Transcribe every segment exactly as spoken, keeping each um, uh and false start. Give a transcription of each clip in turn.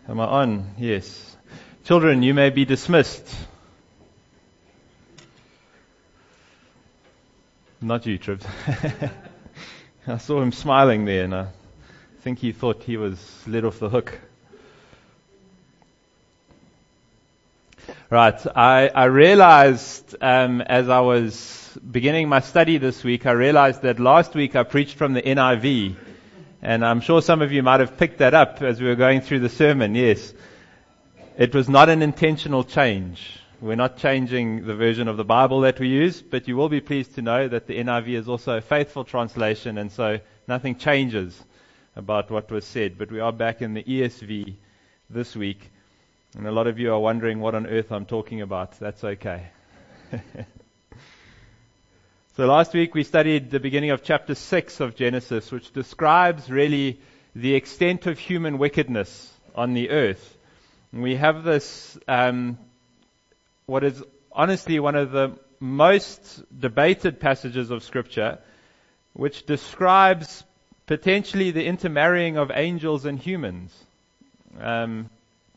Am I on? Yes. Children, you may be dismissed. Not you, Trips. I saw him smiling there, and I think he thought he was let off the hook. Right. I, I realized um, as I was beginning my study this week, I realized that last week I preached from the N I V. And I'm sure some of you might have picked that up as we were going through the sermon. Yes. It was not an intentional change. We're not changing the version of the Bible that we use, but you will be pleased to know that the N I V is also a faithful translation, and so nothing changes about what was said. But we are back in the E S V this week, and a lot of you are wondering what on earth I'm talking about. That's okay. So last week we studied the beginning of chapter six of Genesis, which describes really the extent of human wickedness on the earth. And we have this, um, what is honestly one of the most debated passages of Scripture, which describes potentially the intermarrying of angels and humans. Um,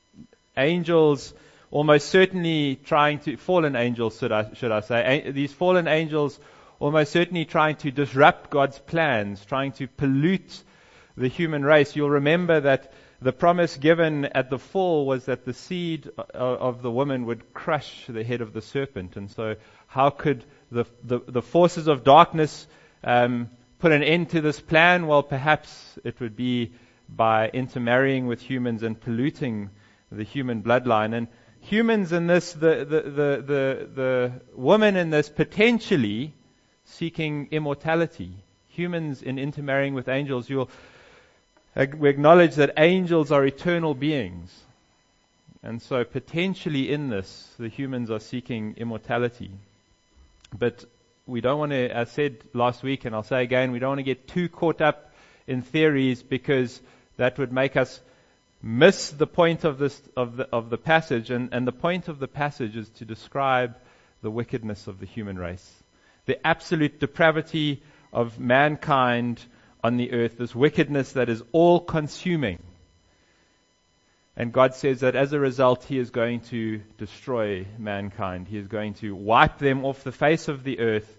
angels almost certainly trying to, fallen angels should I, should I say, a, these fallen angels almost certainly trying to disrupt God's plans, trying to pollute the human race. You'll remember that the promise given at the fall was that the seed of the woman would crush the head of the serpent. And so how could the the, the forces of darkness um, put an end to this plan? Well, perhaps it would be by intermarrying with humans and polluting the human bloodline. And humans in this, the the the the, the woman in this potentially seeking immortality. Humans in intermarrying with angels, you'll we acknowledge that angels are eternal beings. And so potentially in this, the humans are seeking immortality. But we don't want to, as I said last week, and I'll say again, we don't want to get too caught up in theories, because that would make us miss the point of this of the of the passage. And, and the point of the passage is to describe the wickedness of the human race. The absolute depravity of mankind on the earth, this wickedness that is all-consuming. And God says that as a result, He is going to destroy mankind. He is going to wipe them off the face of the earth.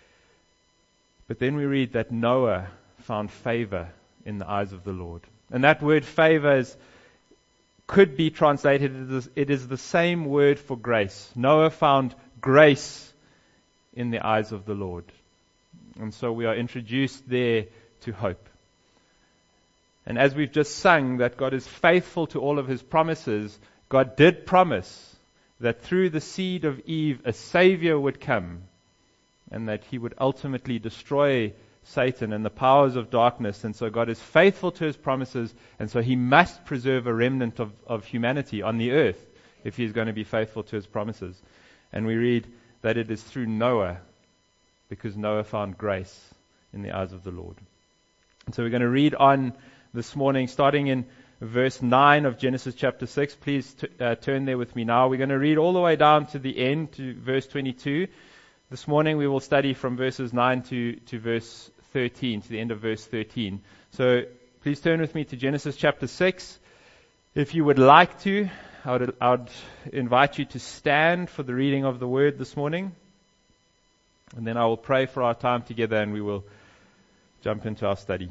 But then we read that Noah found favor in the eyes of the Lord. And that word favor is, could be translated, as, it is the same word for grace. Noah found grace in the eyes of the Lord. And so we are introduced there to hope. And as we've just sung that God is faithful to all of His promises, God did promise that through the seed of Eve a Savior would come, and that He would ultimately destroy Satan and the powers of darkness. And so God is faithful to His promises, and so He must preserve a remnant of, of humanity on the earth if He is going to be faithful to His promises. And we read that it is through Noah, because Noah found grace in the eyes of the Lord. And so we're going to read on this morning, starting in verse nine of Genesis chapter six. Please t- uh, turn there with me now. We're going to read all the way down to the end, to verse twenty-two. This morning we will study from verses nine to, to verse thirteen, to the end of verse thirteen. So please turn with me to Genesis chapter six. If you would like to, I would, I would invite you to stand for the reading of the word this morning. And then I will pray for our time together, and we will jump into our study.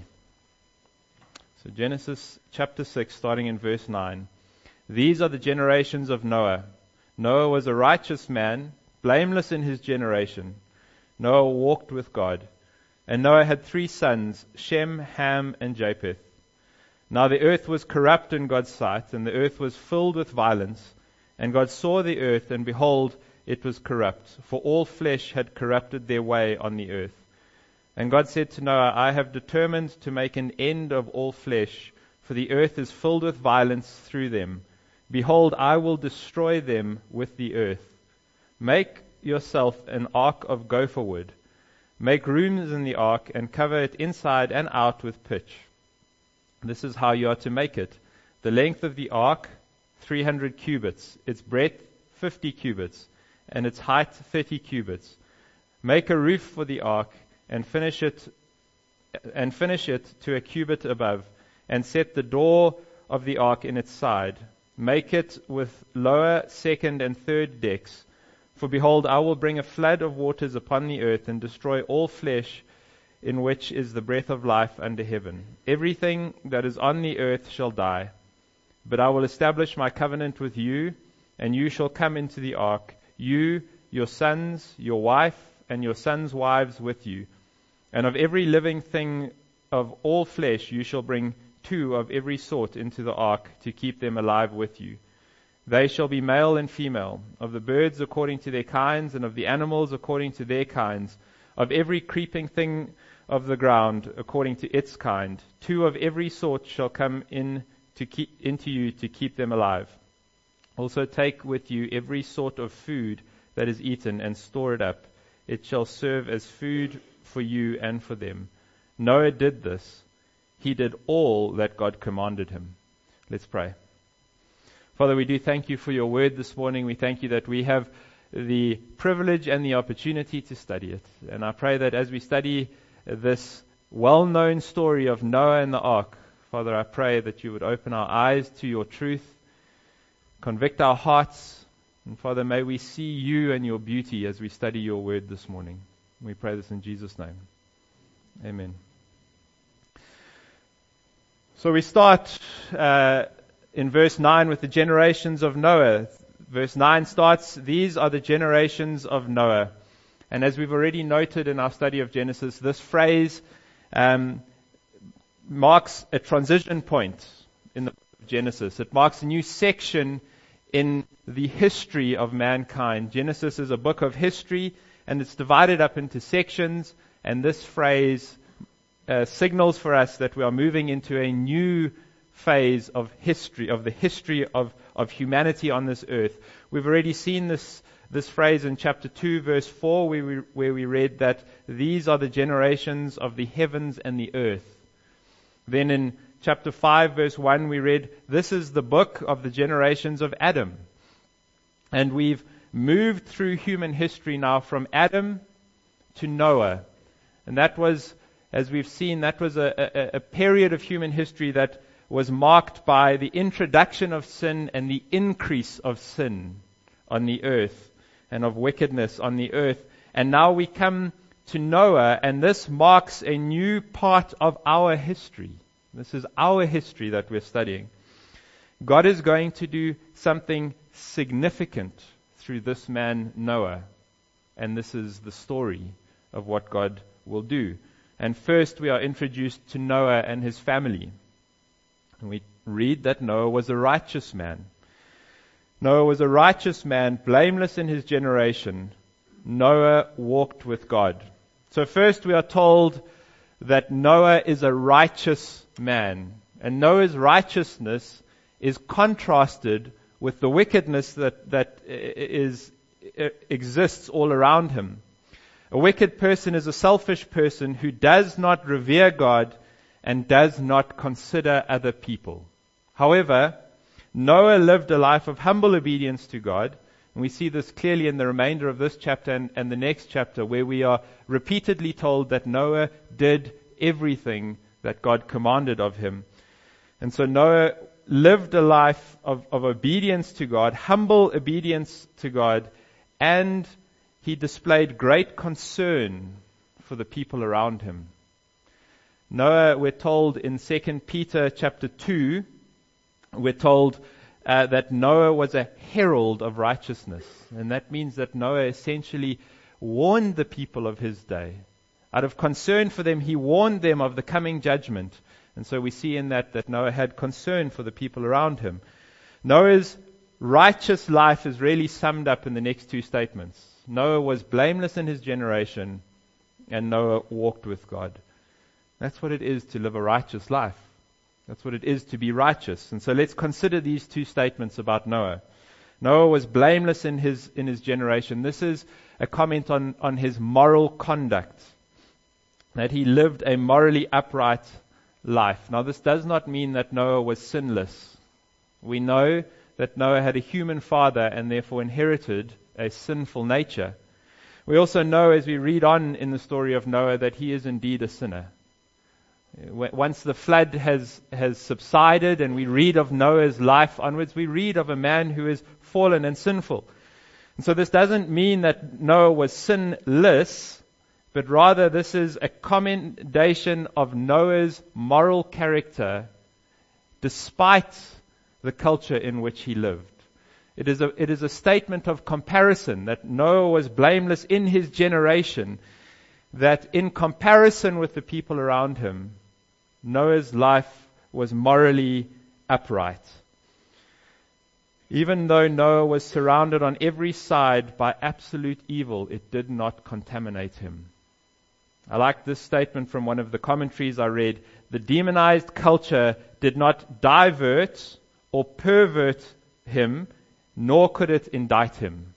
So Genesis chapter six, starting in verse nine. These are the generations of Noah. Noah was a righteous man, blameless in his generation. Noah walked with God. And Noah had three sons, Shem, Ham, and Japheth. Now the earth was corrupt in God's sight, and the earth was filled with violence. And God saw the earth, and behold, it was corrupt, for all flesh had corrupted their way on the earth. And God said to Noah, I have determined to make an end of all flesh, for the earth is filled with violence through them. Behold, I will destroy them with the earth. Make yourself an ark of gopher wood. Make rooms in the ark, and cover it inside and out with pitch. This is how you are to make it. The length of the ark, three hundred cubits, its breadth, fifty cubits, and its height, thirty cubits. Make a roof for the ark, and finish it, and finish it to a cubit above, and set the door of the ark in its side. Make it with lower, second, and third decks. For behold, I will bring a flood of waters upon the earth, and destroy all flesh, in which is the breath of life under heaven. Everything that is on the earth shall die. But I will establish my covenant with you, and you shall come into the ark, you, your sons, your wife, and your sons' wives with you. And of every living thing of all flesh you shall bring two of every sort into the ark, to keep them alive with you. They shall be male and female, of the birds according to their kinds, and of the animals according to their kinds, of every creeping thing of the ground according to its kind. Two of every sort shall come in to keep, into you to keep them alive. Also take with you every sort of food that is eaten, and store it up. It shall serve as food for you and for them. Noah did this. He did all that God commanded him. Let's pray. Father, we do thank you for your word this morning. We thank you that we have the privilege and the opportunity to study it. And I pray that as we study this well-known story of Noah and the ark, Father, I pray that you would open our eyes to your truth, convict our hearts, and Father, may we see you and your beauty as we study your word this morning. We pray this in Jesus' name. Amen. So we start uh, in verse nine with the generations of Noah. Verse nine starts, these are the generations of Noah. And as we've already noted in our study of Genesis, this phrase um, marks a transition point in the book of Genesis. It marks a new section in the history of mankind. Genesis is a book of history, and it's divided up into sections, and this phrase uh, signals for us that we are moving into a new phase of history, of the history of, of humanity on this earth. We've already seen this this phrase in chapter two, verse four, where we, where we read that these are the generations of the heavens and the earth. Then in chapter five, verse one, we read, this is the book of the generations of Adam. And we've moved through human history now from Adam to Noah. And that was, as we've seen, that was a, a, a period of human history that was marked by the introduction of sin and the increase of sin on the earth and of wickedness on the earth. And now we come to Noah, and this marks a new part of our history. This is our history that we're studying. God is going to do something significant through this man Noah. And this is the story of what God will do. And first we are introduced to Noah and his family. And we read that Noah was a righteous man. Noah was a righteous man, blameless in his generation. Noah walked with God. So first we are told that Noah is a righteous man. And Noah's righteousness is contrasted with the wickedness that, that is, exists all around him. A wicked person is a selfish person who does not revere God and does not consider other people. However, Noah lived a life of humble obedience to God. And we see this clearly in the remainder of this chapter and, and the next chapter, where we are repeatedly told that Noah did everything that God commanded of him. And so Noah lived a life of, of obedience to God, humble obedience to God, and he displayed great concern for the people around him. Noah, we're told in Second Peter chapter two, we're told uh, that Noah was a herald of righteousness. And that means that Noah essentially warned the people of his day. Out of concern for them, he warned them of the coming judgment. And so we see in that that Noah had concern for the people around him. Noah's righteous life is really summed up in the next two statements. Noah was blameless in his generation, and Noah walked with God. That's what it is to live a righteous life. That's what it is to be righteous. And so let's consider these two statements about Noah. Noah was blameless in his in his generation. This is a comment on, on his moral conduct, that he lived a morally upright life. Now, this does not mean that Noah was sinless. We know that Noah had a human father and therefore inherited a sinful nature. We also know, as we read on in the story of Noah, that he is indeed a sinner. Once the flood has, has subsided and we read of Noah's life onwards, we read of a man who is fallen and sinful. And so this doesn't mean that Noah was sinless, but rather this is a commendation of Noah's moral character despite the culture in which he lived. It is a, it is a statement of comparison that Noah was blameless in his generation, that in comparison with the people around him, Noah's life was morally upright. Even though Noah was surrounded on every side by absolute evil, it did not contaminate him. I like this statement from one of the commentaries I read. The demonized culture did not divert or pervert him, nor could it indict him.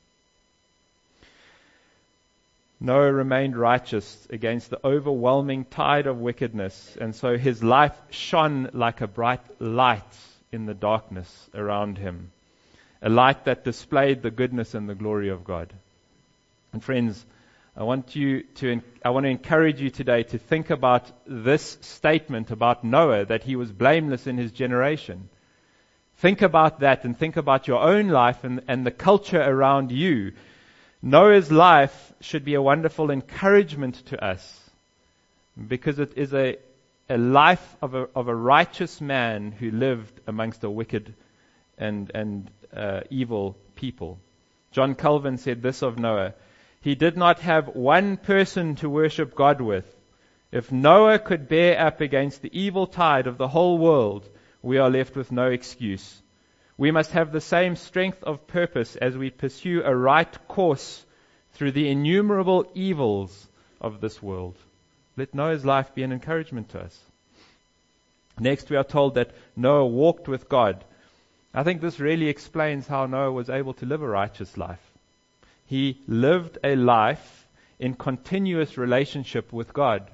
Noah remained righteous against the overwhelming tide of wickedness, and so his life shone like a bright light in the darkness around him, a light that displayed the goodness and the glory of God. And friends, I want you to, I want to encourage you today to think about this statement about Noah, that he was blameless in his generation. Think about that and think about your own life and, and the culture around you. Noah's life should be a wonderful encouragement to us, because it is a, a life of a, of a righteous man who lived amongst a wicked and, and uh, evil people. John Calvin said this of Noah: he did not have one person to worship God with. If Noah could bear up against the evil tide of the whole world, we are left with no excuse. We must have the same strength of purpose as we pursue a right course through the innumerable evils of this world. Let Noah's life be an encouragement to us. Next, we are told that Noah walked with God. I think this really explains how Noah was able to live a righteous life. He lived a life in continuous relationship with God.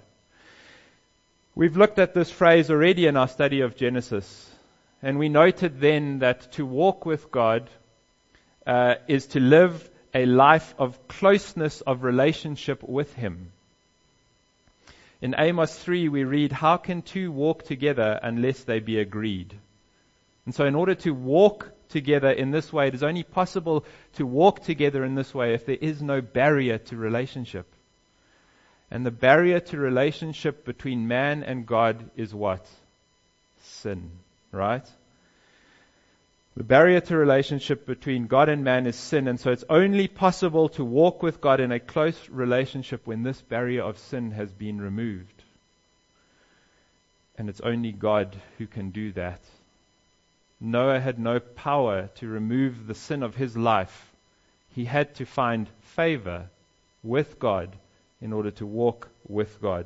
We've looked at this phrase already in our study of Genesis, and we noted then that to walk with God uh, is to live a life of closeness of relationship with Him. In Amos three we read, "How can two walk together unless they be agreed?" And so in order to walk together in this way, it is only possible to walk together in this way if there is no barrier to relationship. And the barrier to relationship between man and God is what? Sin, right? The barrier to relationship between God and man is sin, and so it's only possible to walk with God in a close relationship when this barrier of sin has been removed. And it's only God who can do that. Noah had no power to remove the sin of his life. He had to find favor with God in order to walk with God.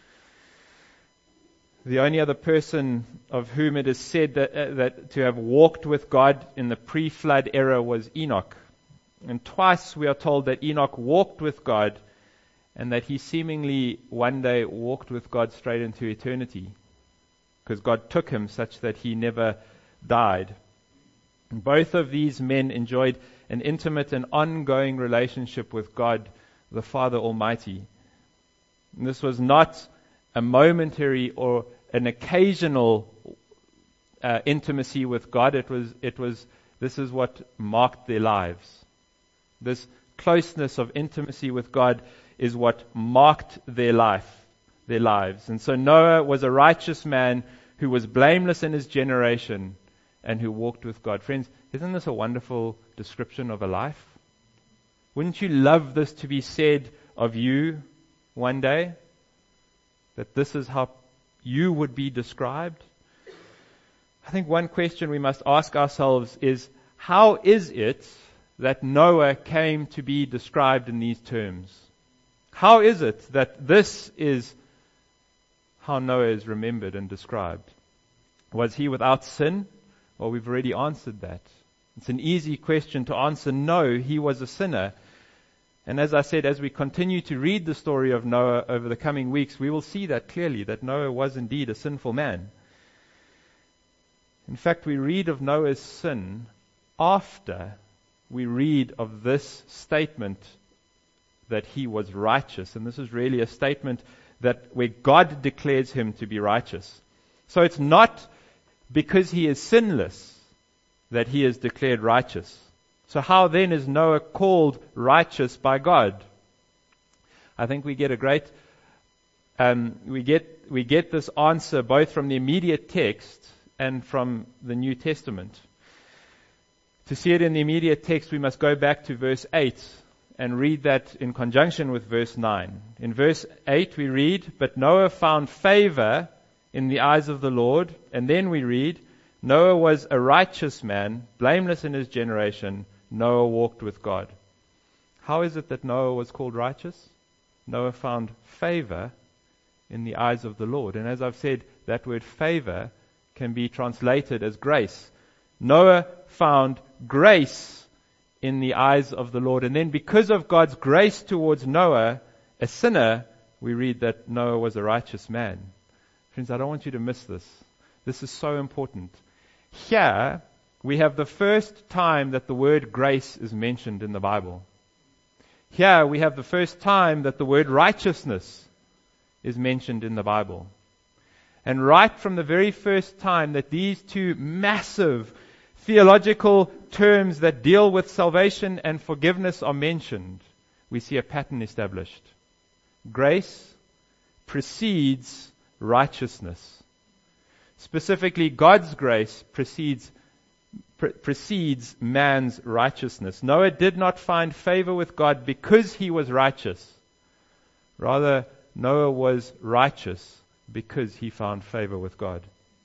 The only other person of whom it is said that, uh, that to have walked with God in the pre-flood era was Enoch. And twice we are told that Enoch walked with God, and that he seemingly one day walked with God straight into eternity, because God took him such that he never died. And both of these men enjoyed an intimate and ongoing relationship with God, the Father Almighty. And this was not a momentary or an occasional uh, intimacy with God. It was, it was, this is what marked their lives. This closeness of intimacy with God is what marked their life, their lives. And so Noah was a righteous man who was blameless in his generation and who walked with God. Friends, isn't this a wonderful description of a life? Wouldn't you love this to be said of you one day? That this is how you would be described? I think one question we must ask ourselves is, how is it that Noah came to be described in these terms? How is it that this is how Noah is remembered and described? Was he without sin? Well, we've already answered that. It's an easy question to answer. No, he was a sinner. And as I said, as we continue to read the story of Noah over the coming weeks, we will see that clearly, that Noah was indeed a sinful man. In fact, we read of Noah's sin after we read of this statement that he was righteous. And this is really a statement that where God declares him to be righteous. So it's not because he is sinless that he is declared righteous. So how then is Noah called righteous by God? I think we get a great, um, we get we get this answer both from the immediate text and from the New Testament. To see it in the immediate text, we must go back to verse eight and read that in conjunction with verse nine. In verse eight we read, "But Noah found favor in the eyes of the Lord." And then we read, "Noah was a righteous man, blameless in his generation. Noah walked with God." How is it that Noah was called righteous? Noah found favor in the eyes of the Lord. And as I've said, that word favor can be translated as grace. Noah found grace in the eyes of the Lord. And then because of God's grace towards Noah, a sinner, we read that Noah was a righteous man. Friends, I don't want you to miss this. This is so important. Here, we have the first time that the word grace is mentioned in the Bible. Here, we have the first time that the word righteousness is mentioned in the Bible. And right from the very first time that these two massive theological terms that deal with salvation and forgiveness are mentioned, we see a pattern established. Grace precedes righteousness. Specifically, God's grace precedes pre- precedes man's righteousness. Noah did not find favor with God because he was righteous. Rather, Noah was righteous because he found favor with God.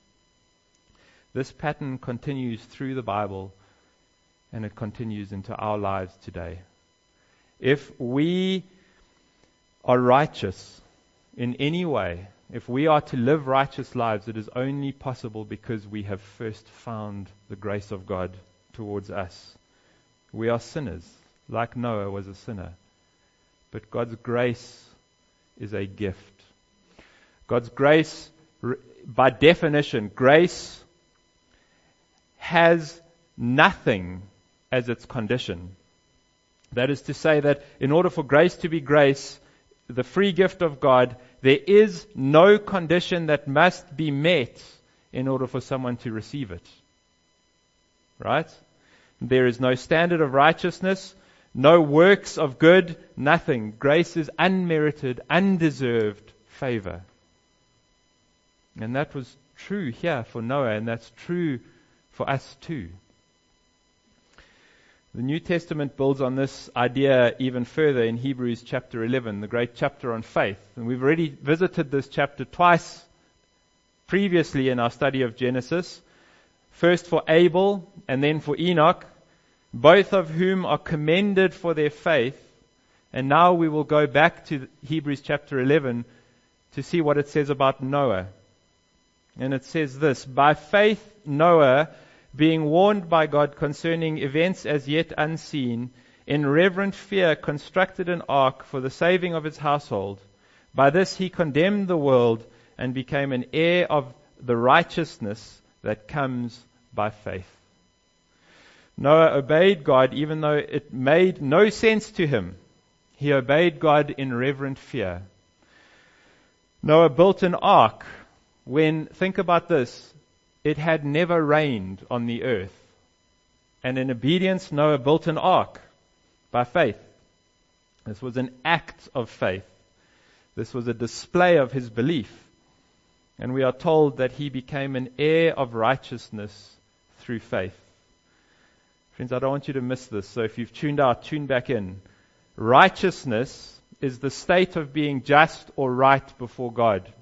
This pattern continues through the Bible, and it continues into our lives today. If we are righteous in any way, if we are to live righteous lives, it is only possible because we have first found the grace of God towards us. We are sinners, like Noah was a sinner. But God's grace is a gift. God's grace, by definition, grace has nothing as its condition. That is to say that in order for grace to be grace, the free gift of God, there is no condition that must be met in order for someone to receive it. Right? There is no standard of righteousness, no works of good, nothing. Grace is unmerited, undeserved favor. And that was true here for Noah, and that's true for us too. The New Testament builds on this idea even further in Hebrews chapter eleven, the great chapter on faith. And we've already visited this chapter twice previously in our study of Genesis. First for Abel and then for Enoch, both of whom are commended for their faith. And now we will go back to Hebrews chapter eleven to see what it says about Noah. And it says this: "By faith Noah, being warned by God concerning events as yet unseen, in reverent fear constructed an ark for the saving of his household. By this he condemned the world and became an heir of the righteousness that comes by faith." Noah obeyed God even though it made no sense to him. He obeyed God in reverent fear. Noah built an ark when, think about this, it had never rained on the earth. And in obedience, Noah built an ark by faith. This was an act of faith. This was a display of his belief. And we are told that he became an heir of righteousness through faith. Friends, I don't want you to miss this. So if you've tuned out, tune back in. Righteousness is the state of being just or right before God.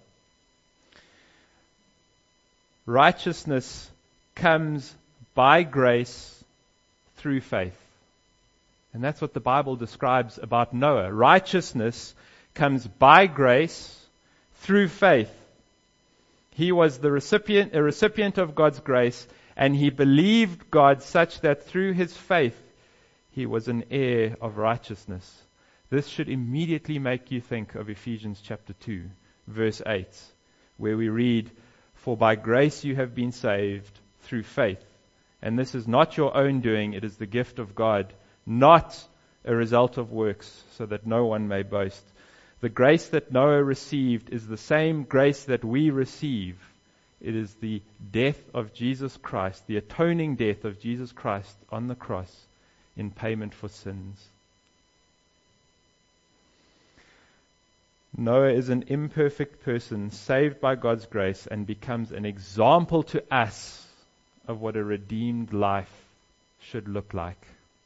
Righteousness comes by grace through faith. And that's what the Bible describes about Noah. Righteousness comes by grace through faith. He was the recipient, a recipient of God's grace, and he believed God such that through his faith he was an heir of righteousness. This should immediately make you think of Ephesians chapter two, verse eight, where we read, "For by grace you have been saved through faith. And this is not your own doing, it is the gift of God, not a result of works, so that no one may boast." The grace that Noah received is the same grace that we receive. It is the death of Jesus Christ, the atoning death of Jesus Christ on the cross in payment for sins. Noah is an imperfect person saved by God's grace and becomes an example to us of what a redeemed life should look like.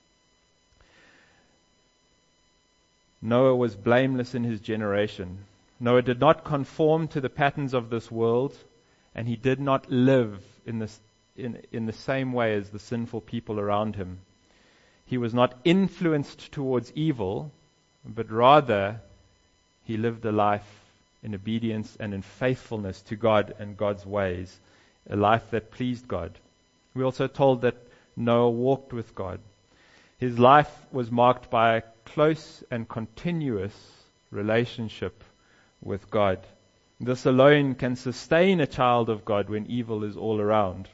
Noah was blameless in his generation. Noah did not conform to the patterns of this world, and he did not live in, this, in, in the same way as the sinful people around him. He was not influenced towards evil, but rather he lived a life in obedience and in faithfulness to God and God's ways, a life that pleased God. We're also told that Noah walked with God. His life was marked by a close and continuous relationship with God. This alone can sustain a child of God when evil is all around.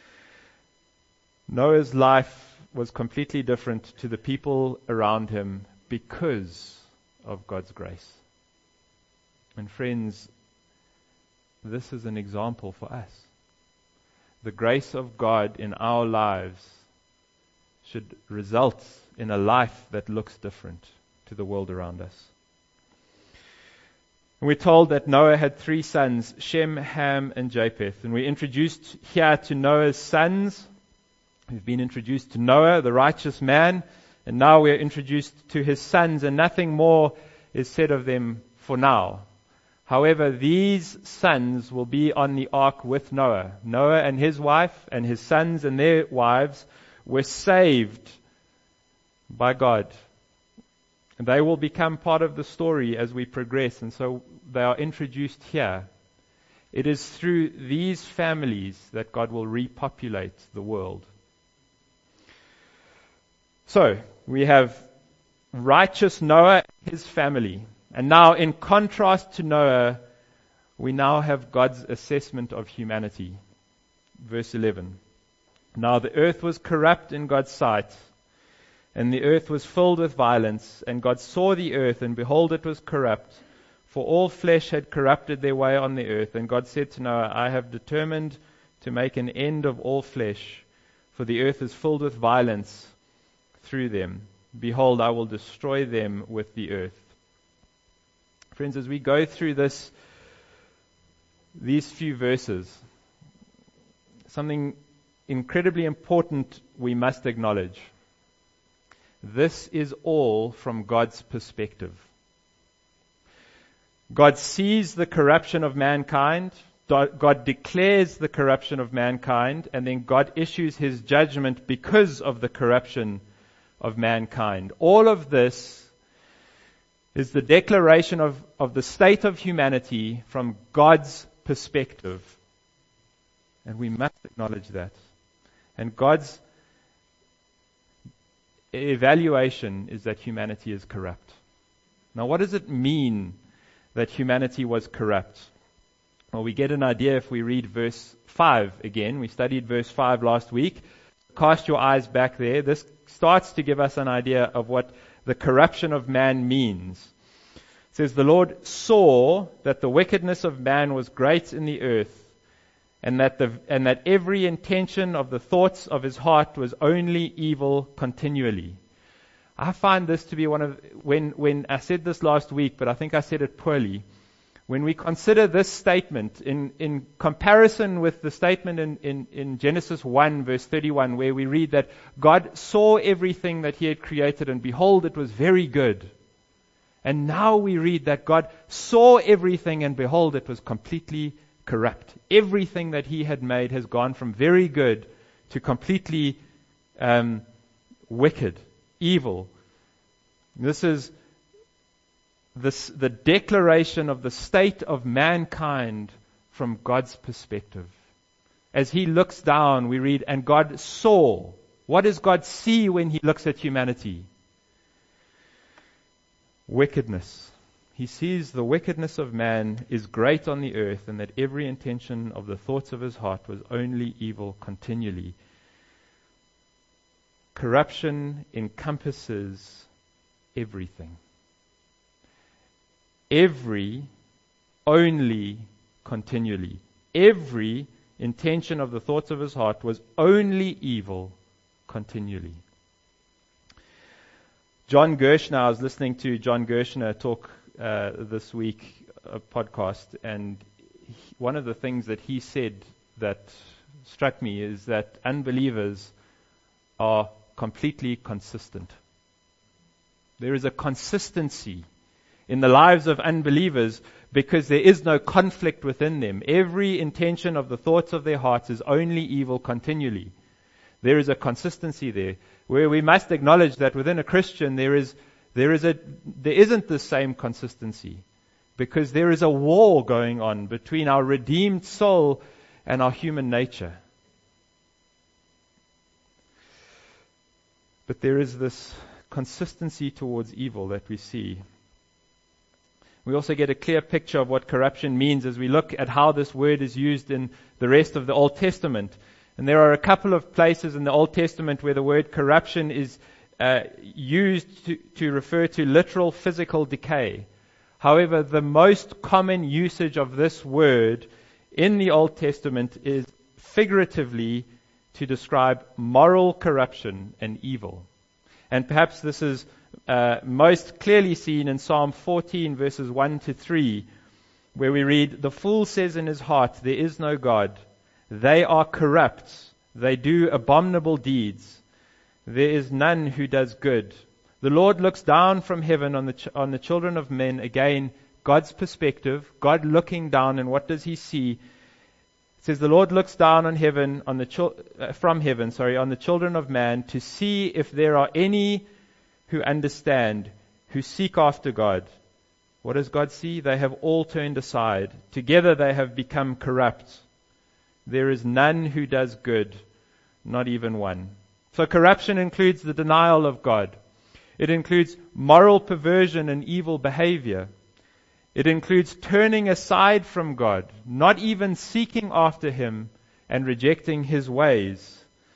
Noah's life was completely different to the people around him because of God's grace. And friends, this is an example for us. The grace of God in our lives should result in a life that looks different to the world around us. And we're told that Noah had three sons, Shem, Ham, and Japheth. And we're introduced here to Noah's sons. We've been introduced to Noah, the righteous man, and now we're introduced to his sons, and nothing more is said of them for now. However, these sons will be on the ark with Noah. Noah and his wife and his sons and their wives were saved by God. And they will become part of the story as we progress, and so they are introduced here. It is through these families that God will repopulate the world. So, we have righteous Noah and his family. And now, in contrast to Noah, we now have God's assessment of humanity. Verse eleven. Now the earth was corrupt in God's sight, and the earth was filled with violence. And God saw the earth, and behold, it was corrupt, for all flesh had corrupted their way on the earth. And God said to Noah, I have determined to make an end of all flesh, for the earth is filled with violence through them. Behold, I will destroy them with the earth. Friends, as we go through this, these few verses, something incredibly important we must acknowledge. This is all from God's perspective. God sees the corruption of mankind, God declares the corruption of mankind, and then God issues His judgment because of the corruption of mankind. All of this is the declaration of, of the state of humanity from God's perspective. And we must acknowledge that. And God's evaluation is that humanity is corrupt. Now, what does it mean that humanity was corrupt? Well, we get an idea if we read verse five again. We studied verse five last week. Cast your eyes back there. This starts to give us an idea of what the corruption of man means. It says, the Lord saw that the wickedness of man was great in the earth, and that the and that every intention of the thoughts of his heart was only evil continually. I find this to be one of, when when I said this last week, but I think I said it poorly. When we consider this statement in, in comparison with the statement in, in, in Genesis one verse thirty-one, where we read that God saw everything that He had created, and behold, it was very good. And now we read that God saw everything, and behold, it was completely corrupt. Everything that He had made has gone from very good to completely um, wicked, evil. This is This, the declaration of the state of mankind from God's perspective. As He looks down, we read, and God saw. What does God see when He looks at humanity? Wickedness. He sees the wickedness of man is great on the earth, and that every intention of the thoughts of his heart was only evil continually. Corruption encompasses everything. every, only, continually. Every intention of the thoughts of his heart was only evil continually. John Gershner, I was listening to John Gershner talk uh, this week, a podcast, and he, one of the things that he said that struck me is that unbelievers are completely consistent. There is a consistency in the lives of unbelievers because there is no conflict within them. Every intention of the thoughts of their hearts is only evil continually. There is a consistency there where we must acknowledge that within a Christian there is there is a there isn't the same consistency because there is a war going on between our redeemed soul and our human nature. But there is this consistency towards evil that we see. We also get a clear picture of what corruption means as we look at how this word is used in the rest of the Old Testament. And there are a couple of places in the Old Testament where the word corruption is uh, used to, to refer to literal physical decay. However, the most common usage of this word in the Old Testament is figuratively to describe moral corruption and evil. And perhaps this is uh, most clearly seen in Psalm fourteen, verses one to three, where we read, "The fool says in his heart, there is no God. They are corrupt. They do abominable deeds. There is none who does good. The Lord looks down from heaven on the ch- on the children of men." Again, God's perspective, God looking down, and what does he see? It says, "The Lord looks down on heaven, on the chil- uh, from heaven, sorry, on the children of man, to see if there are any who understand, who seek after God." What does God see? They have all turned aside. Together they have become corrupt. There is none who does good, not even one. So corruption includes the denial of God. It includes moral perversion and evil behavior. It includes turning aside from God, not even seeking after Him, and rejecting His ways.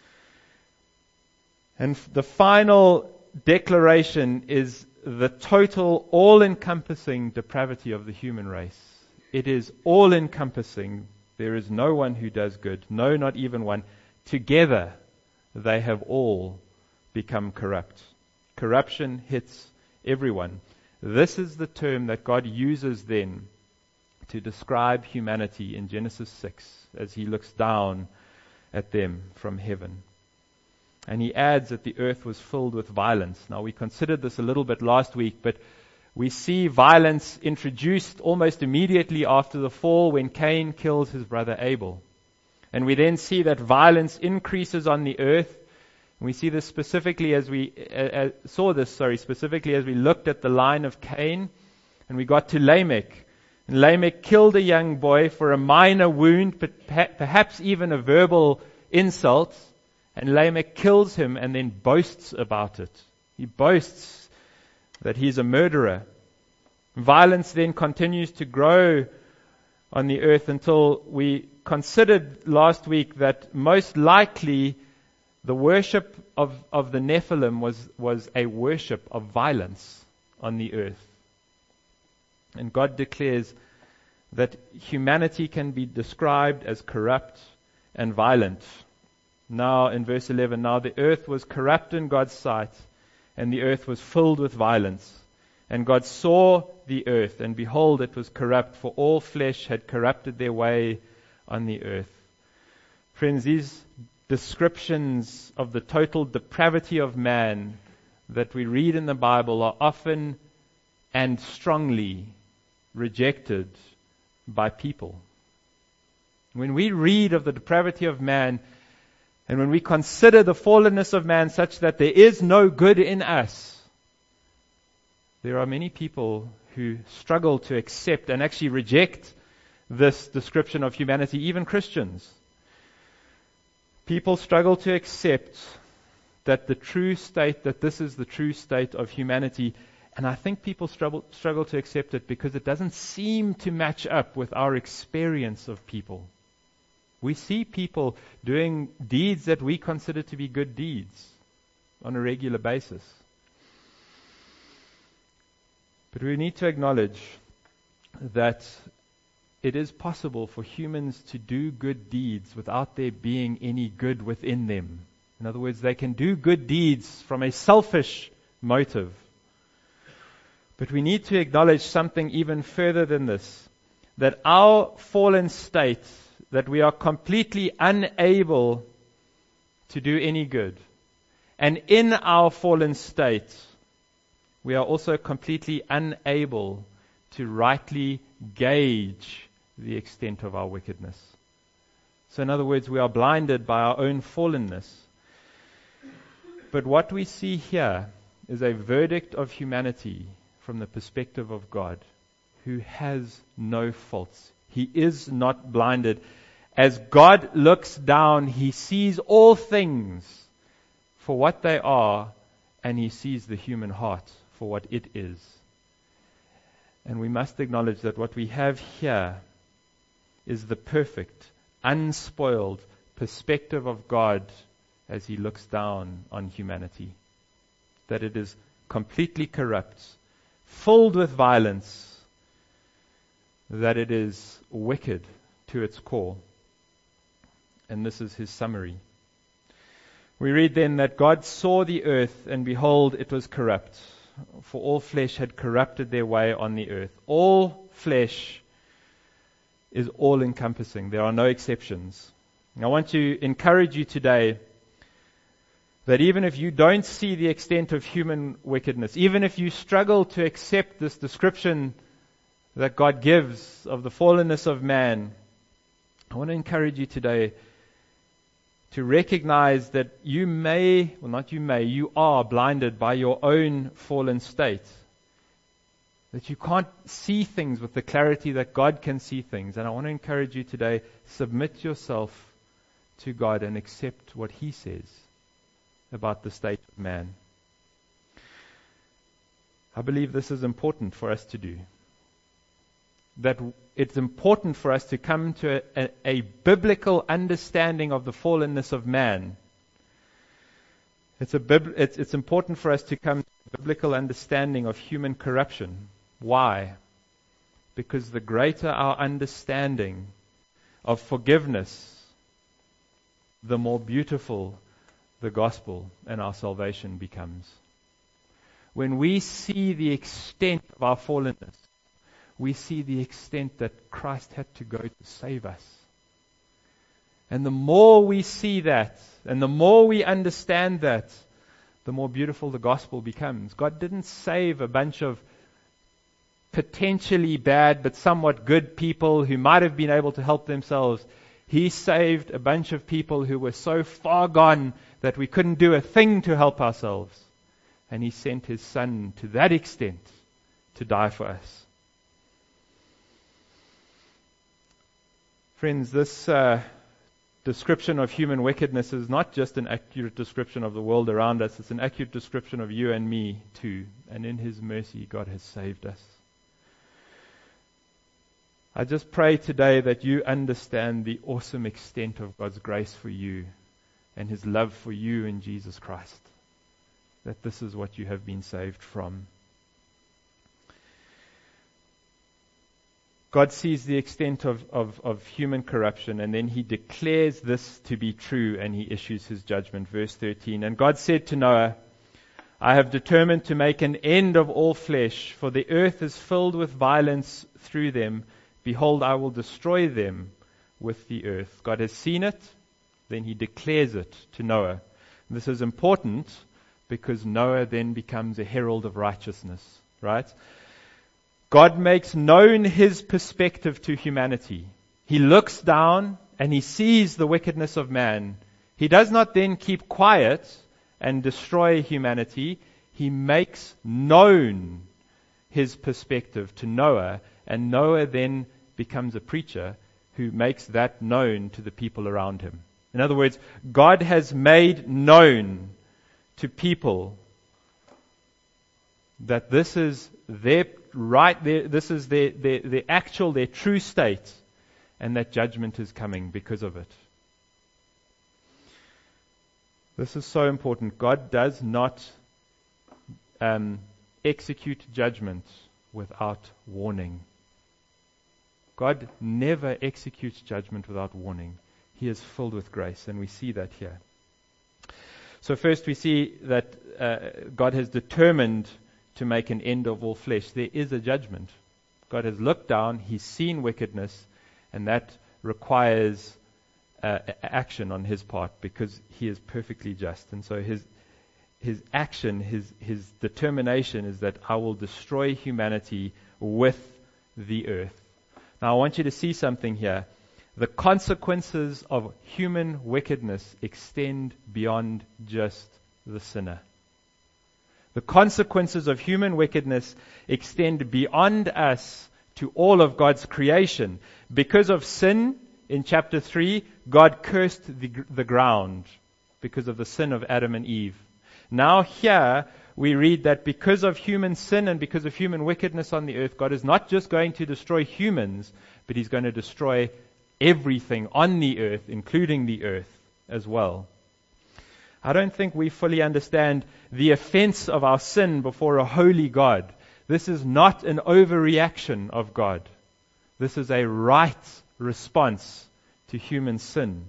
And the final declaration is the total, all-encompassing depravity of the human race. It is all-encompassing. There is no one who does good, no, not even one. Together, they have all become corrupt. Corruption hits everyone. This is the term that God uses then to describe humanity in Genesis six as He looks down at them from heaven. And He adds that the earth was filled with violence. Now, we considered this a little bit last week, but we see violence introduced almost immediately after the fall when Cain kills his brother Abel. And we then see that violence increases on the earth. We see this specifically as we uh, uh, saw this, sorry, specifically as we looked at the line of Cain, and we got to Lamech. And Lamech killed a young boy for a minor wound, but perhaps even a verbal insult. And Lamech kills him and then boasts about it. He boasts that he's a murderer. Violence then continues to grow on the earth until we considered last week that most likely the worship of, of the Nephilim was, was a worship of violence on the earth. And God declares that humanity can be described as corrupt and violent. Now, in verse eleven, "Now the earth was corrupt in God's sight, and the earth was filled with violence. And God saw the earth, and behold, it was corrupt, for all flesh had corrupted their way on the earth." Friends, these descriptions of the total depravity of man that we read in the Bible are often and strongly rejected by people. When we read of the depravity of man, and when we consider the fallenness of man such that there is no good in us, there are many people who struggle to accept and actually reject this description of humanity, even Christians. People struggle to accept that the true state, that this is the true state of humanity. And I think people struggle, struggle to accept it because it doesn't seem to match up with our experience of people. We see people doing deeds that we consider to be good deeds on a regular basis. But we need to acknowledge that it is possible for humans to do good deeds without there being any good within them. In other words, they can do good deeds from a selfish motive. But we need to acknowledge something even further than this, that our fallen state, that we are completely unable to do any good. And in our fallen state, we are also completely unable to rightly gauge the extent of our wickedness. So in other words, we are blinded by our own fallenness. But what we see here is a verdict of humanity from the perspective of God, who has no faults. He is not blinded. As God looks down, He sees all things for what they are, and He sees the human heart for what it is. And we must acknowledge that what we have here is the perfect, unspoiled perspective of God as He looks down on humanity. That it is completely corrupt, filled with violence, that it is wicked to its core. And this is His summary. We read then that God saw the earth, and behold, it was corrupt, for all flesh had corrupted their way on the earth. All flesh is all-encompassing. There are no exceptions. And I want to encourage you today that even if you don't see the extent of human wickedness, even if you struggle to accept this description that God gives of the fallenness of man, I want to encourage you today to recognize that you may, well not you may, you are blinded by your own fallen state. That you can't see things with the clarity that God can see things. And I want to encourage you today, submit yourself to God and accept what He says about the state of man. I believe this is important for us to do. That it's important for us to come to a, a, a biblical understanding of the fallenness of man. It's, a bib, it's, it's important for us to come to a biblical understanding of human corruption. Why? Because the greater our understanding of forgiveness, the more beautiful the gospel and our salvation becomes. When we see the extent of our fallenness, we see the extent that Christ had to go to save us. And the more we see that, and the more we understand that, the more beautiful the gospel becomes. God didn't save a bunch of potentially bad but somewhat good people who might have been able to help themselves. He saved a bunch of people who were so far gone that we couldn't do a thing to help ourselves. And He sent His Son to that extent to die for us. Friends, this uh, description of human wickedness is not just an accurate description of the world around us, it's an accurate description of you and me too. And in His mercy, God has saved us. I just pray today that you understand the awesome extent of God's grace for you and His love for you in Jesus Christ. That this is what you have been saved from. God sees the extent of, of, of human corruption, and then He declares this to be true, and He issues His judgment. Verse thirteen, and God said to Noah, I have determined to make an end of all flesh, for the earth is filled with violence through them. Behold, I will destroy them with the earth. God has seen it, then He declares it to Noah. This is important because Noah then becomes a herald of righteousness, right? God makes known His perspective to humanity. He looks down and He sees the wickedness of man. He does not then keep quiet and destroy humanity. He makes known His perspective to Noah, and Noah then becomes a preacher who makes that known to the people around him. In other words, God has made known to people that this is their right, their, this is their, their, their actual, their true state, and that judgment is coming because of it. This is so important. God does not um, execute judgment without warning. God never executes judgment without warning. He is filled with grace, and we see that here. So first we see that uh, God has determined to make an end of all flesh. There is a judgment. God has looked down, He's seen wickedness, and that requires uh, action on His part because He is perfectly just. And so His His action, His His determination is that I will destroy humanity with the earth. Now I want you to see something here. The consequences of human wickedness extend beyond just the sinner. The consequences of human wickedness extend beyond us to all of God's creation. Because of sin, in chapter three, God cursed the, the ground because of the sin of Adam and Eve. Now here, we read that because of human sin and because of human wickedness on the earth, God is not just going to destroy humans, but He's going to destroy everything on the earth, including the earth as well. I don't think we fully understand the offense of our sin before a holy God. This is not an overreaction of God. This is a right response to human sin.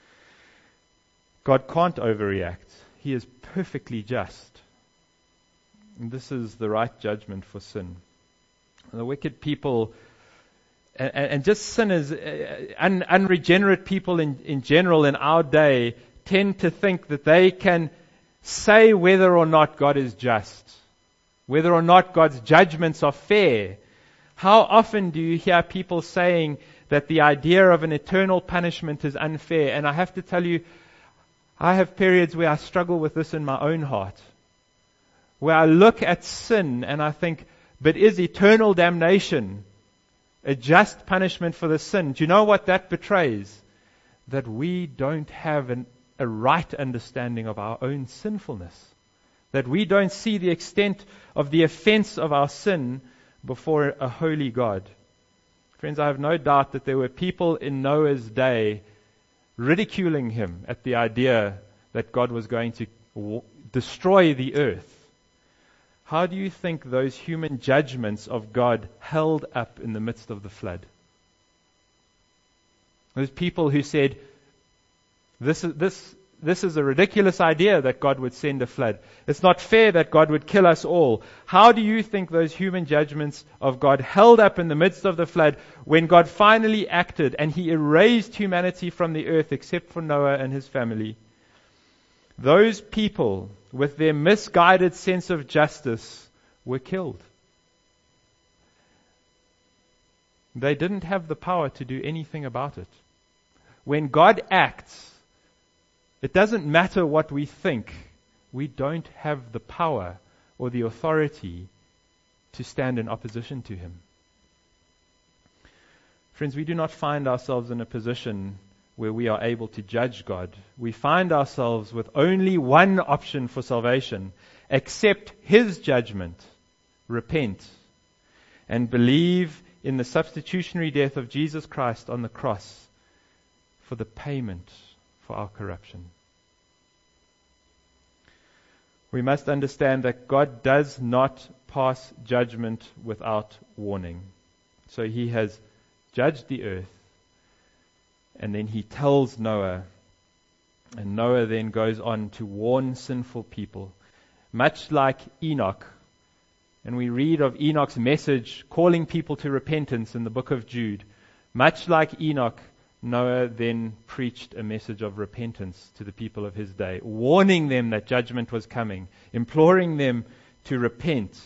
God can't overreact. He is perfectly just. And this is the right judgment for sin. And the wicked people and, and just sinners, uh, un, unregenerate people in, in general in our day tend to think that they can say whether or not God is just, whether or not God's judgments are fair. How often do you hear people saying that the idea of an eternal punishment is unfair? And I have to tell you, I have periods where I struggle with this in my own heart, where I look at sin and I think, but is eternal damnation a just punishment for the sin? Do you know what that betrays? That we don't have an, a right understanding of our own sinfulness. That we don't see the extent of the offense of our sin before a holy God. Friends, I have no doubt that there were people in Noah's day ridiculing him at the idea that God was going to w- destroy the earth. How do you think those human judgments of God held up in the midst of the flood? Those people who said, this is, this, this is a ridiculous idea that God would send a flood. It's not fair that God would kill us all. How do you think those human judgments of God held up in the midst of the flood when God finally acted and He erased humanity from the earth except for Noah and his family? Those people, with their misguided sense of justice, were killed. They didn't have the power to do anything about it. When God acts, it doesn't matter what we think. We don't have the power or the authority to stand in opposition to Him. Friends, we do not find ourselves in a position where we are able to judge God. We find ourselves with only one option for salvation: accept His judgment, repent, and believe in the substitutionary death of Jesus Christ on the cross for the payment for our corruption. We must understand that God does not pass judgment without warning. So He has judged the earth, and then He tells Noah, and Noah then goes on to warn sinful people, much like Enoch. And we read of Enoch's message calling people to repentance in the book of Jude. Much like Enoch, Noah then preached a message of repentance to the people of his day, warning them that judgment was coming, imploring them to repent.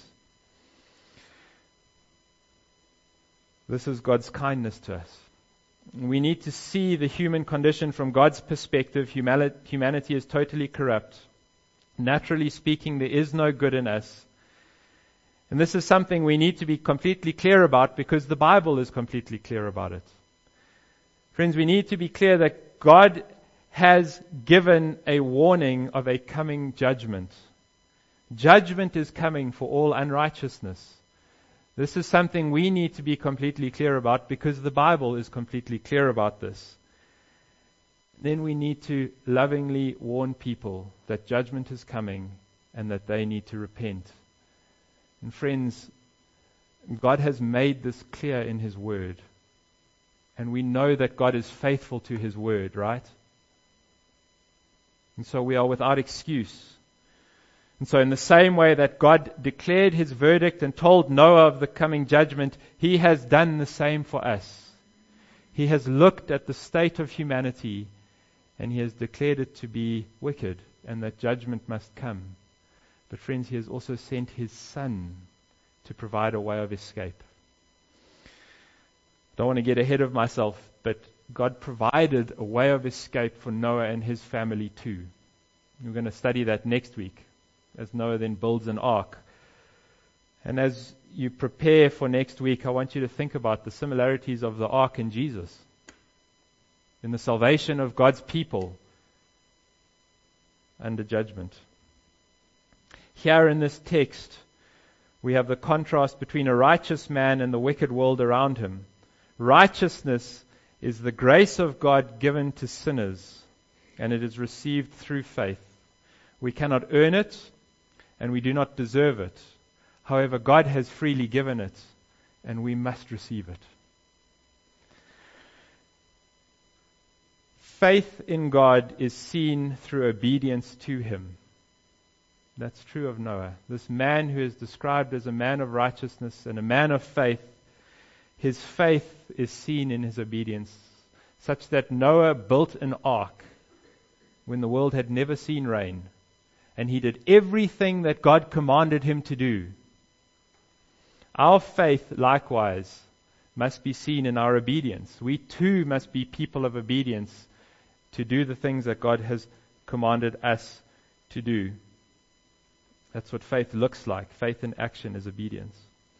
This is God's kindness to us. We need to see the human condition from God's perspective. Humanity is totally corrupt. Naturally speaking, there is no good in us. And this is something we need to be completely clear about because the Bible is completely clear about it. Friends, we need to be clear that God has given a warning of a coming judgment. Judgment is coming for all unrighteousness. This is something we need to be completely clear about because the Bible is completely clear about this. Then we need to lovingly warn people that judgment is coming and that they need to repent. And friends, God has made this clear in His Word. And we know that God is faithful to His word, right? And so we are without excuse. And so in the same way that God declared His verdict and told Noah of the coming judgment, He has done the same for us. He has looked at the state of humanity and He has declared it to be wicked and that judgment must come. But friends, He has also sent His Son to provide a way of escape. Don't want to get ahead of myself, but God provided a way of escape for Noah and his family too. We're going to study that next week as Noah then builds an ark. And as you prepare for next week, I want you to think about the similarities of the ark and Jesus in the salvation of God's people under judgment. Here in this text, we have the contrast between a righteous man and the wicked world around him. Righteousness is the grace of God given to sinners, and it is received through faith. We cannot earn it, and we do not deserve it. However, God has freely given it, and we must receive it. Faith in God is seen through obedience to Him. That's true of Noah. This man who is described as a man of righteousness and a man of faith, his faith is seen in his obedience, such that Noah built an ark when the world had never seen rain, and he did everything that God commanded him to do. Our faith, likewise, must be seen in our obedience. We too must be people of obedience to do the things that God has commanded us to do. That's what faith looks like. Faith in action is obedience.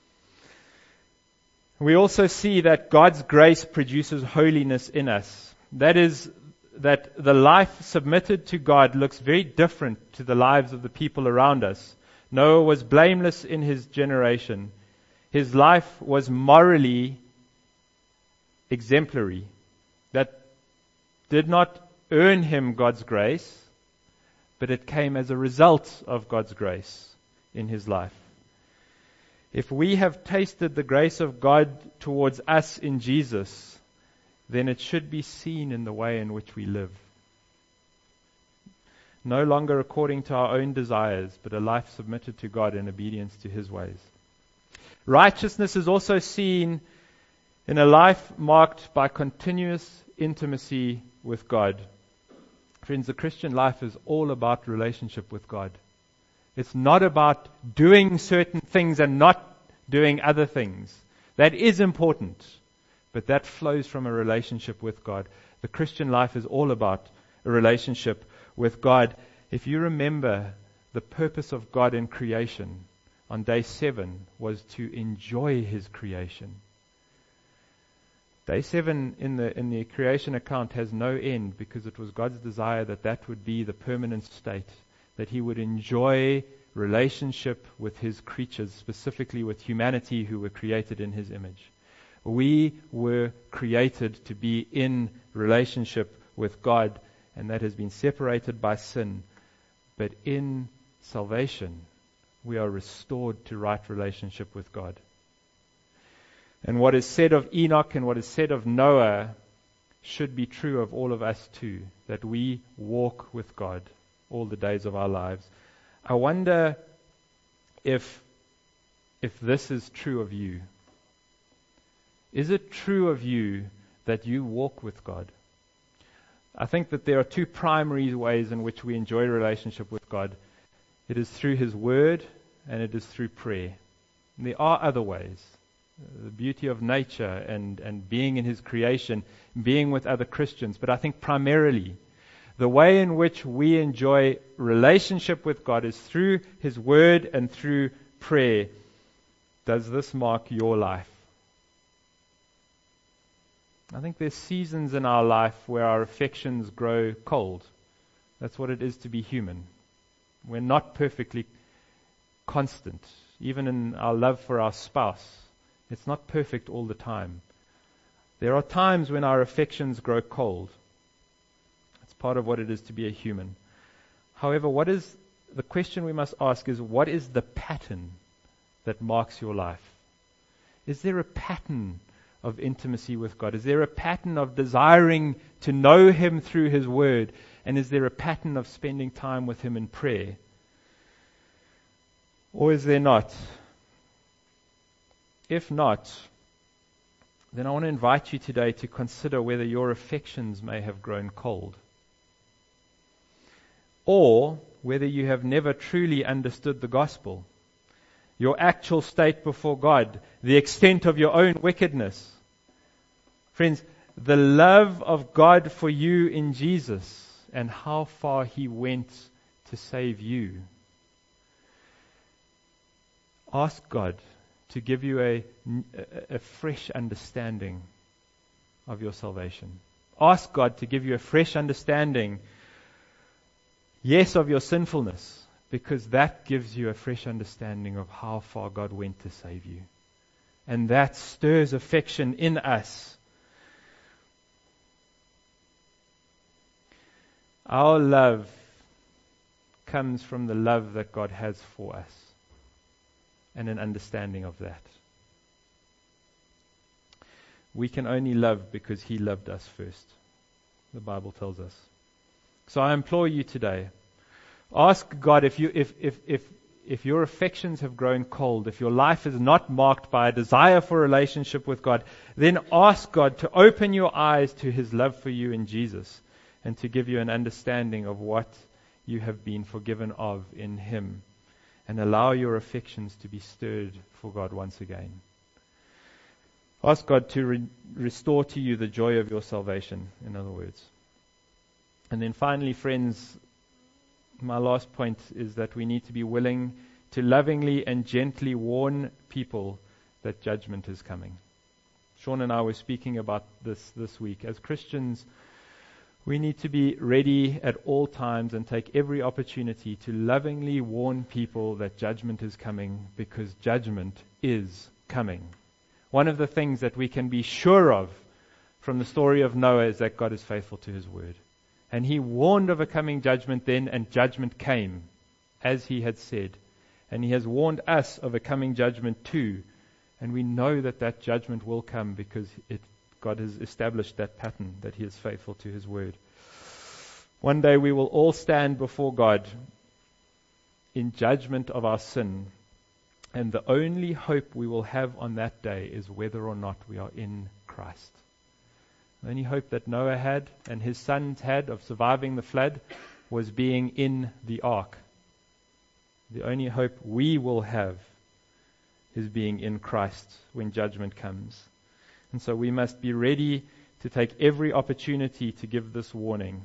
We also see that God's grace produces holiness in us. That is, that the life submitted to God looks very different to the lives of the people around us. Noah was blameless in his generation. His life was morally exemplary. That did not earn him God's grace, but it came as a result of God's grace in his life. If we have tasted the grace of God towards us in Jesus, then it should be seen in the way in which we live. No longer according to our own desires, but a life submitted to God in obedience to His ways. Righteousness is also seen in a life marked by continuous intimacy with God. Friends, the Christian life is all about relationship with God. It's not about doing certain things and not doing other things. That is important, but that flows from a relationship with God. The Christian life is all about a relationship with God. If you remember, the purpose of God in creation on day seven was to enjoy His creation. Day seven in the in the creation account has no end because it was God's desire that that would be the permanent state, that He would enjoy relationship with His creatures, specifically with humanity who were created in His image. We were created to be in relationship with God, and that has been separated by sin. But in salvation, we are restored to right relationship with God. And what is said of Enoch and what is said of Noah should be true of all of us too, that we walk with God all the days of our lives. I wonder if if this is true of you. Is it true of you that you walk with God? I think that there are two primary ways in which we enjoy relationship with God. It is through His Word and it is through prayer. And there are other ways. The beauty of nature and, and being in His creation, being with other Christians. But I think primarily the way in which we enjoy relationship with God is through His Word and through prayer. Does this mark your life? I think there's seasons in our life where our affections grow cold. That's what it is to be human. We're not perfectly constant, even in our love for our spouse. It's not perfect all the time. There are times when our affections grow cold. It's part of what it is to be a human. However, what is the question we must ask is, what is the pattern that marks your life? Is there a pattern of intimacy with God? Is there a pattern of desiring to know Him through His Word? And is there a pattern of spending time with Him in prayer? Or is there not? If not, then I want to invite you today to consider whether your affections may have grown cold, or whether you have never truly understood the gospel, your actual state before God, the extent of your own wickedness. Friends, the love of God for you in Jesus and how far He went to save you. Ask God to give you a, a, a fresh understanding of your salvation. Ask God to give you a fresh understanding, yes, of your sinfulness, because that gives you a fresh understanding of how far God went to save you. And that stirs affection in us. Our love comes from the love that God has for us and an understanding of that. We can only love because He loved us first, the Bible tells us. So I implore you today, ask God if you if if if if your affections have grown cold, if your life is not marked by a desire for a relationship with God, then ask God to open your eyes to His love for you in Jesus and to give you an understanding of what you have been forgiven of in Him, and allow your affections to be stirred for God once again. Ask God to re- restore to you the joy of your salvation, in other words. And then finally, friends, my last point is that we need to be willing to lovingly and gently warn people that judgment is coming. Sean and I were speaking about this this week. As Christians, we need to be ready at all times and take every opportunity to lovingly warn people that judgment is coming, because judgment is coming. One of the things that we can be sure of from the story of Noah is that God is faithful to His word. And He warned of a coming judgment then, and judgment came, as He had said. And He has warned us of a coming judgment too. And we know that that judgment will come because it God has established that pattern, that He is faithful to His word. One day we will all stand before God in judgment of our sin, and the only hope we will have on that day is whether or not we are in Christ. The only hope that Noah had and his sons had of surviving the flood was being in the ark. The only hope we will have is being in Christ when judgment comes. And so we must be ready to take every opportunity to give this warning.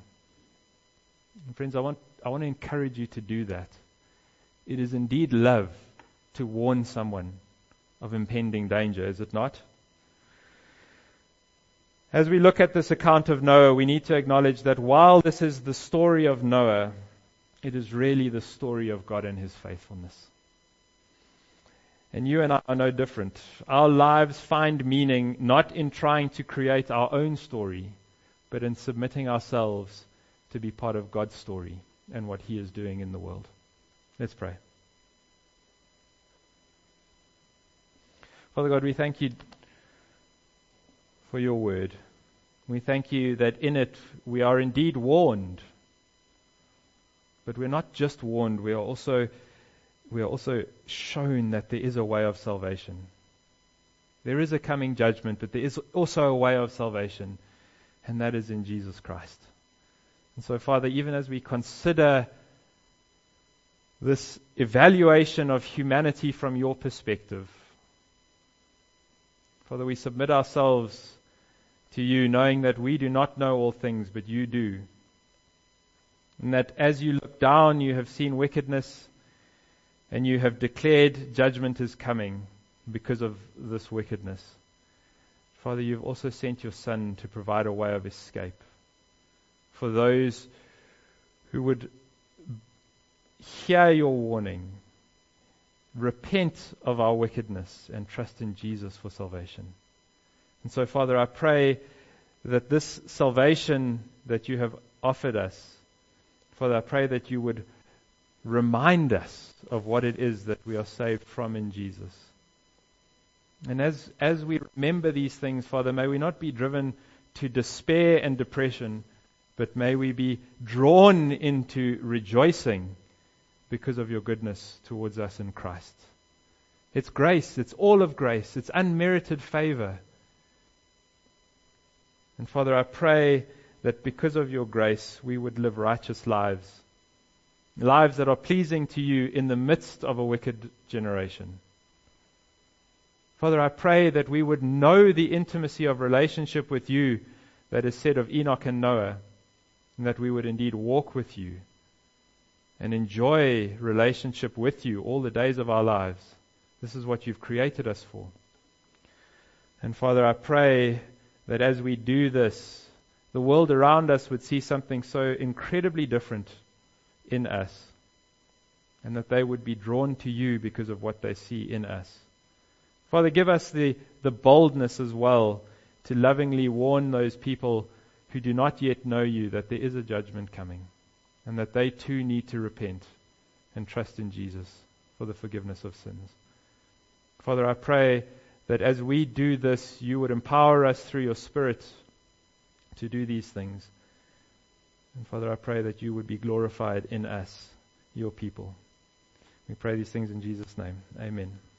And friends, I want I want to encourage you to do that. It is indeed love to warn someone of impending danger, is it not? As we look at this account of Noah, we need to acknowledge that while this is the story of Noah, it is really the story of God and His faithfulness. And you and I are no different. Our lives find meaning not in trying to create our own story, but in submitting ourselves to be part of God's story and what He is doing in the world. Let's pray. Father God, we thank You for Your word. We thank You that in it we are indeed warned. But we're not just warned, we are also we are also shown that there is a way of salvation. There is a coming judgment, but there is also a way of salvation, and that is in Jesus Christ. And so, Father, even as we consider this evaluation of humanity from Your perspective, Father, we submit ourselves to You, knowing that we do not know all things, but You do. And that as You look down, You have seen wickedness, and You have declared judgment is coming because of this wickedness. Father, You've also sent Your Son to provide a way of escape for those who would hear Your warning, repent of our wickedness, and trust in Jesus for salvation. And so, Father, I pray that this salvation that You have offered us, Father, I pray that You would remind us of what it is that we are saved from in Jesus. And as, as we remember these things, Father, may we not be driven to despair and depression, but may we be drawn into rejoicing because of your goodness towards us in Christ. It's grace. It's all of grace. It's unmerited favor. And Father, I pray that because of your grace, we would live righteous lives. Lives that are pleasing to you in the midst of a wicked generation. Father, I pray that we would know the intimacy of relationship with you that is said of Enoch and Noah, and that we would indeed walk with you and enjoy relationship with you all the days of our lives. This is what you've created us for. And Father, I pray that as we do this, the world around us would see something so incredibly different in us, and that they would be drawn to you because of what they see in us. Father, give us the, the boldness as well to lovingly warn those people who do not yet know you that there is a judgment coming, and that they too need to repent and trust in Jesus for the forgiveness of sins. Father, I pray that as we do this, you would empower us through your Spirit to do these things. And Father, I pray that you would be glorified in us, your people. We pray these things in Jesus' name. Amen.